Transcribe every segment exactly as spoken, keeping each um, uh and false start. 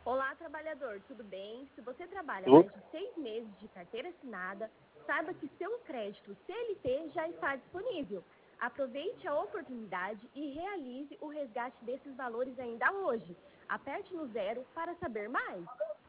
Olá, trabalhador, tudo bem? Se você trabalha Tudo? mais de seis meses de carteira assinada, saiba que seu crédito C L T já está disponível. Aproveite a oportunidade e realize o resgate desses valores ainda hoje. Aperte no zero para saber mais.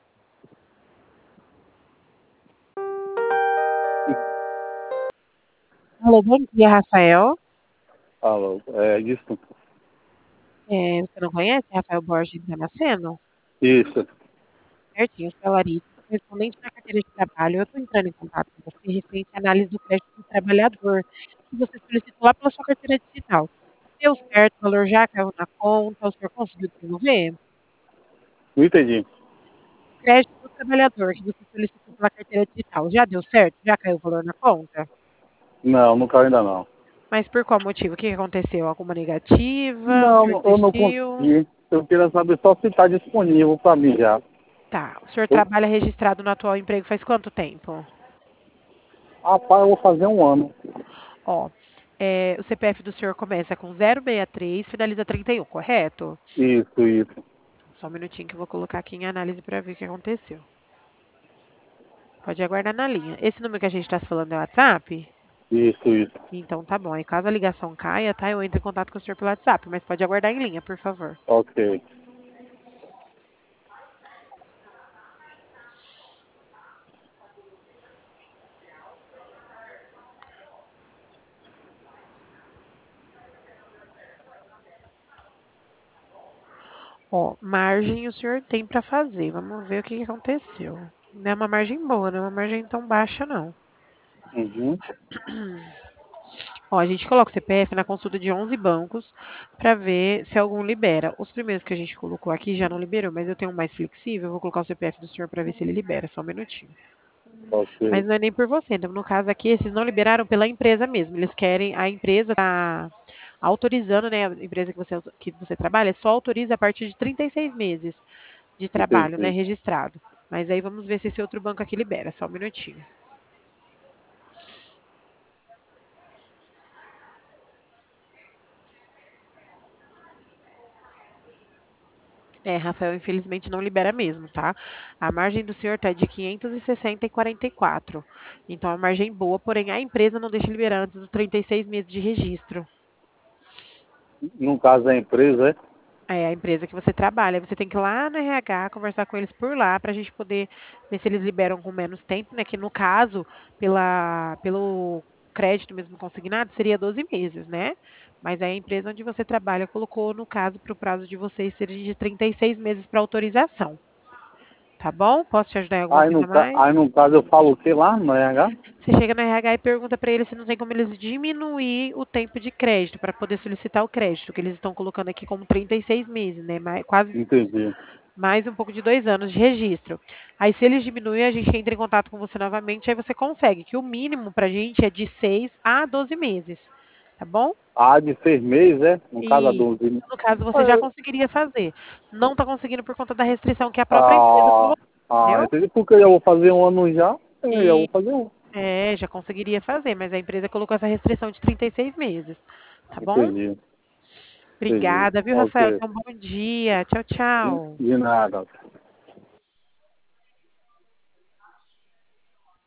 Alô, bom dia, Rafael. Alô, é isso? É, você não conhece Rafael Borges Damasceno? Isso. Certinho, sou a Larissa, correspondente da carteira de trabalho. Eu estou entrando em contato com você referente à análise do crédito do trabalhador, que você solicitou lá pela sua carteira digital. Deu certo, o valor já caiu na conta, o senhor conseguiu desenvolver? Não entendi. Crédito do trabalhador, que você solicitou pela carteira digital, já deu certo? Já caiu o valor na conta? Não, não caiu ainda não. Mas por qual motivo? O que que aconteceu? Alguma negativa? O Não, senhor eu não desistiu? consegui. Eu queria saber só se está disponível para mim já. Tá. O senhor Eu, trabalha registrado no atual emprego faz quanto tempo? rapaz, eu vou fazer um ano. Ó, é, o C P F do senhor começa com zero seis três, finaliza trinta e um, correto? Isso, isso. Só um minutinho que eu vou colocar aqui em análise para ver o que aconteceu. Pode aguardar na linha. Esse número que a gente está se falando é o WhatsApp? Isso, isso. Então tá bom. Aí caso a ligação caia, tá? Eu entro em contato com o senhor pelo WhatsApp, mas pode aguardar em linha, por favor. Ok. Ó, margem o senhor tem para fazer. Vamos ver o que que aconteceu. Não é uma margem boa, não é uma margem tão baixa, não. Uhum. Ó, a gente coloca o C P F na consulta de onze bancos para ver se algum libera. Os primeiros que a gente colocou aqui já não liberou, mas eu tenho um mais flexível, eu vou colocar o C P F do senhor para ver se ele libera, só um minutinho. Ok. Mas não é nem por você, então, no caso aqui, esses não liberaram pela empresa mesmo. Eles querem, a empresa tá autorizando, né, a empresa que você, que você trabalha, só autoriza a partir de trinta e seis meses de trabalho, né, Entendi. registrado. Mas aí vamos ver se esse outro banco aqui libera, só um minutinho. É, Rafael, infelizmente não libera mesmo, tá? A margem do senhor tá de quinhentos e sessenta e quarenta e quatro. Então, é uma margem boa, porém a empresa não deixa liberar antes dos trinta e seis meses de registro. No caso da empresa, é? É a empresa que você trabalha. Aí você tem que ir lá no R H, conversar com eles por lá, para a gente poder ver se eles liberam com menos tempo, né? Que no caso, pela, pelo crédito mesmo consignado, seria doze meses, né? Mas aí a empresa onde você trabalha colocou, no caso, para o prazo de vocês serem de trinta e seis meses para autorização. Tá bom? Posso te ajudar em alguma Aí coisa no, a ca- mais? aí no caso eu falo o que lá no R H? Você chega no R H e pergunta para eles se não tem como eles diminuir o tempo de crédito para poder solicitar o crédito, que eles estão colocando aqui como trinta e seis meses, né? Mais, quase Entendi. mais um pouco de dois anos de registro. Aí, se eles diminuírem, a gente entra em contato com você novamente, aí você consegue, que o mínimo para a gente é de seis a doze meses, tá bom? Ah, de seis meses, é? No caso a Isso. doze. No caso, você já É. conseguiria fazer. Não está conseguindo por conta da restrição que a própria empresa Ah, colocou, ah, entendeu? entendi. Porque eu já vou fazer um ano já. Eu já vou E fazer um. é, já conseguiria fazer, mas a empresa colocou essa restrição de trinta e seis meses, tá bom? Entendi. Entendi. Obrigada, viu, Rafael? Ok. Tenha um bom dia. Tchau, tchau. De nada.